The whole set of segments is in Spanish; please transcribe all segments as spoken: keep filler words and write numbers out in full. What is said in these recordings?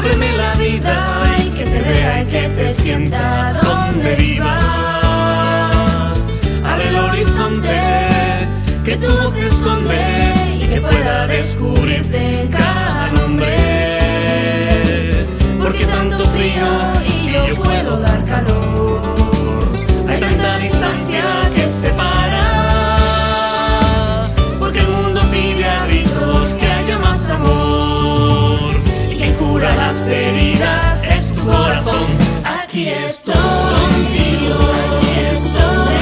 ábreme la vida y que te vea y que te sienta donde vivas. Abre el horizonte que tu voz esconde y que pueda descubrirte en cada nombre. Porque tanto frío y yo puedo dar calor. Hay tanta distancia que separa. Porque el mundo pide a gritos que haya más amor. Y quien cura las heridas es tu corazón. Aquí estoy contigo, aquí estoy.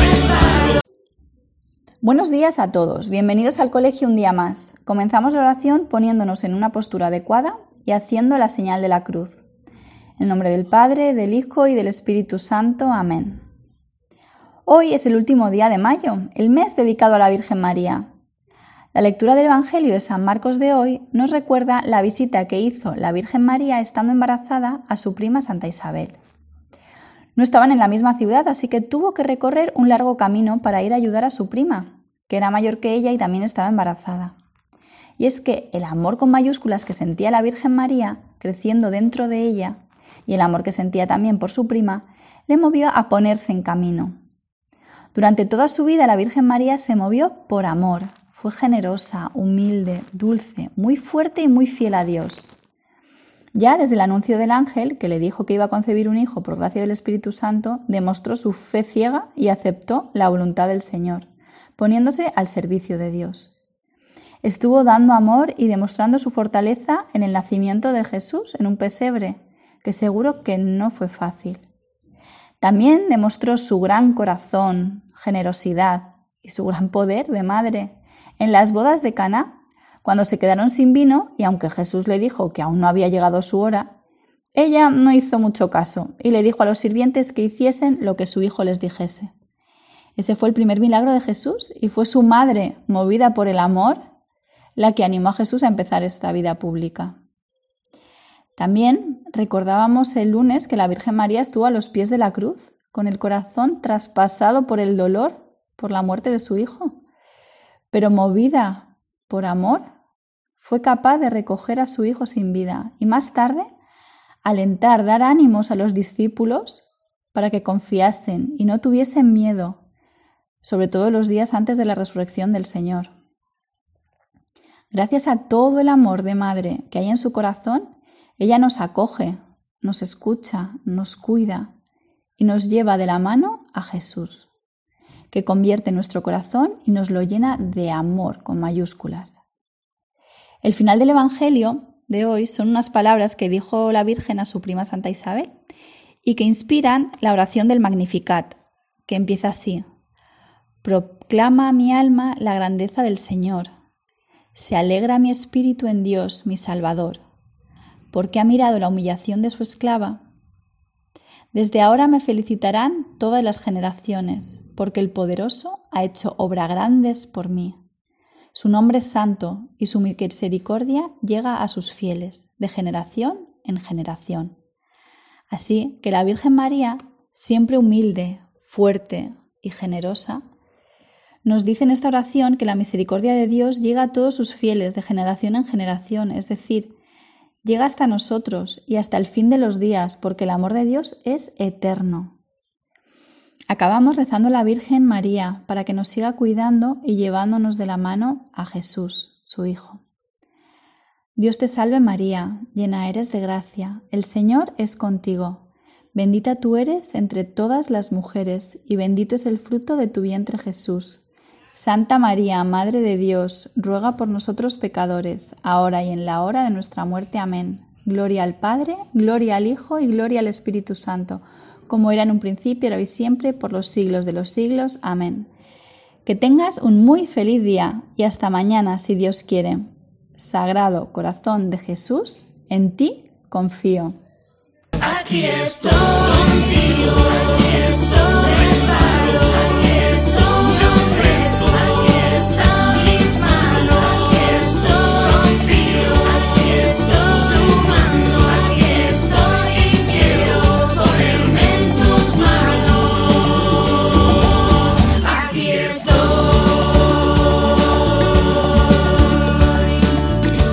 Buenos días a todos, bienvenidos al colegio un día más. Comenzamos la oración poniéndonos en una postura adecuada y haciendo la señal de la cruz. En nombre del Padre, del Hijo y del Espíritu Santo. Amén. Hoy es el último día de mayo, el mes dedicado a la Virgen María. La lectura del Evangelio de San Marcos de hoy nos recuerda la visita que hizo la Virgen María estando embarazada a su prima Santa Isabel. No estaban en la misma ciudad, así que tuvo que recorrer un largo camino para ir a ayudar a su prima, que era mayor que ella y también estaba embarazada. Y es que el amor con mayúsculas que sentía la Virgen María, creciendo dentro de ella, y el amor que sentía también por su prima, le movió a ponerse en camino. Durante toda su vida la Virgen María se movió por amor. Fue generosa, humilde, dulce, muy fuerte y muy fiel a Dios. Ya desde el anuncio del ángel, que le dijo que iba a concebir un hijo por gracia del Espíritu Santo, demostró su fe ciega y aceptó la voluntad del Señor, poniéndose al servicio de Dios. Estuvo dando amor y demostrando su fortaleza en el nacimiento de Jesús en un pesebre, que seguro que no fue fácil. También demostró su gran corazón, generosidad y su gran poder de madre en las bodas de Caná, cuando se quedaron sin vino y aunque Jesús le dijo que aún no había llegado su hora, ella no hizo mucho caso y le dijo a los sirvientes que hiciesen lo que su hijo les dijese. Ese fue el primer milagro de Jesús y fue su madre, movida por el amor, la que animó a Jesús a empezar esta vida pública. También recordábamos el lunes que la Virgen María estuvo a los pies de la cruz, con el corazón traspasado por el dolor por la muerte de su hijo, pero movida por amor, fue capaz de recoger a su hijo sin vida y más tarde alentar, dar ánimos a los discípulos para que confiasen y no tuviesen miedo, sobre todo los días antes de la resurrección del Señor. Gracias a todo el amor de madre que hay en su corazón, ella nos acoge, nos escucha, nos cuida y nos lleva de la mano a Jesús, que convierte nuestro corazón y nos lo llena de amor con mayúsculas. El final del Evangelio de hoy son unas palabras que dijo la Virgen a su prima Santa Isabel y que inspiran la oración del Magnificat, que empieza así: proclama mi alma la grandeza del Señor, se alegra mi espíritu en Dios, mi Salvador, porque ha mirado la humillación de su esclava. Desde ahora me felicitarán todas las generaciones, porque el Poderoso ha hecho obras grandes por mí. Su nombre es santo y su misericordia llega a sus fieles, de generación en generación. Así que la Virgen María, siempre humilde, fuerte y generosa, nos dice en esta oración que la misericordia de Dios llega a todos sus fieles, de generación en generación, es decir, llega hasta nosotros y hasta el fin de los días, porque el amor de Dios es eterno. Acabamos rezando a la Virgen María para que nos siga cuidando y llevándonos de la mano a Jesús, su Hijo. Dios te salve María, llena eres de gracia, el Señor es contigo. Bendita tú eres entre todas las mujeres y bendito es el fruto de tu vientre Jesús. Santa María, Madre de Dios, ruega por nosotros pecadores, ahora y en la hora de nuestra muerte. Amén. Gloria al Padre, gloria al Hijo y gloria al Espíritu Santo, como era en un principio, ahora y siempre, por los siglos de los siglos. Amén. Que tengas un muy feliz día y hasta mañana, si Dios quiere. Sagrado Corazón de Jesús, en ti confío. Aquí estoy contigo, aquí estoy, reparo.